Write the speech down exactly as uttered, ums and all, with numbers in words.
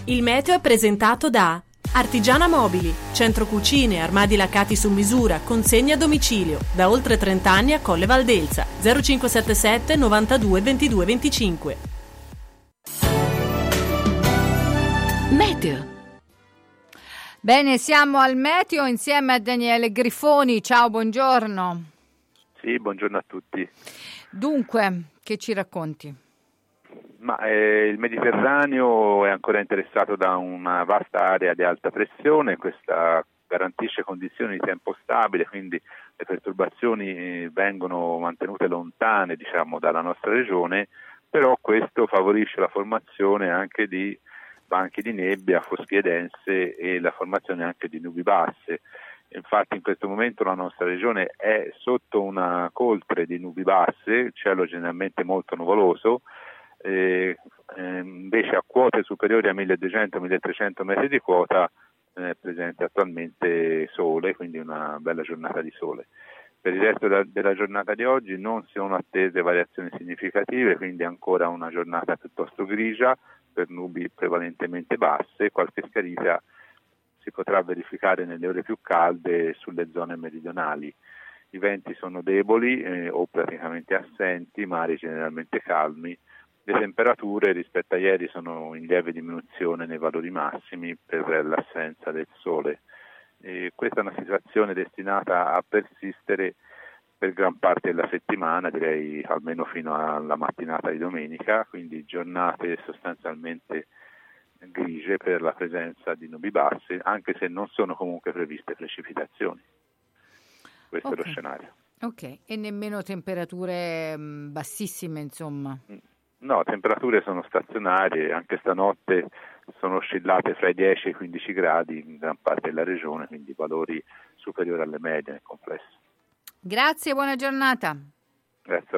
Il meteo è presentato da Artigiana Mobili, centro cucine, armadi laccati su misura, consegna a domicilio, da oltre trenta anni a Colle Valdelsa, zero cinque sette sette novantadue ventidue venticinque. Meteo. Bene, siamo al meteo insieme a Daniele Grifoni. Ciao, buongiorno. Sì, buongiorno a tutti. Dunque, che ci racconti? Ma eh, il Mediterraneo è ancora interessato da una vasta area di alta pressione, questa garantisce condizioni di tempo stabile, quindi le perturbazioni vengono mantenute lontane, diciamo, dalla nostra regione, però questo favorisce la formazione anche di banchi di nebbia, foschie dense e la formazione anche di nubi basse. Infatti in questo momento la nostra regione è sotto una coltre di nubi basse, cielo generalmente molto nuvoloso, eh, eh, invece a quote superiori a milleduecento milletrecento metri di quota è presente attualmente sole, quindi una bella giornata di sole. Per il resto da, della giornata di oggi non sono attese variazioni significative, quindi ancora una giornata piuttosto grigia per nubi prevalentemente basse, qualche schiarita si potrà verificare nelle ore più calde sulle zone meridionali. I venti sono deboli eh, o praticamente assenti, mari generalmente calmi. Le temperature rispetto a ieri sono in lieve diminuzione nei valori massimi per l'assenza del sole. E questa è una situazione destinata a persistere per gran parte della settimana, direi almeno fino alla mattinata di domenica, quindi giornate sostanzialmente grigie per la presenza di nubi basse, anche se non sono comunque previste precipitazioni. Questo okay. È lo scenario. Ok, e nemmeno temperature mh, bassissime, insomma? No, temperature sono stazionarie, anche stanotte sono oscillate fra i dieci e i quindici gradi in gran parte della regione, quindi valori superiori alle medie nel complesso. Grazie, buona giornata. Grazie.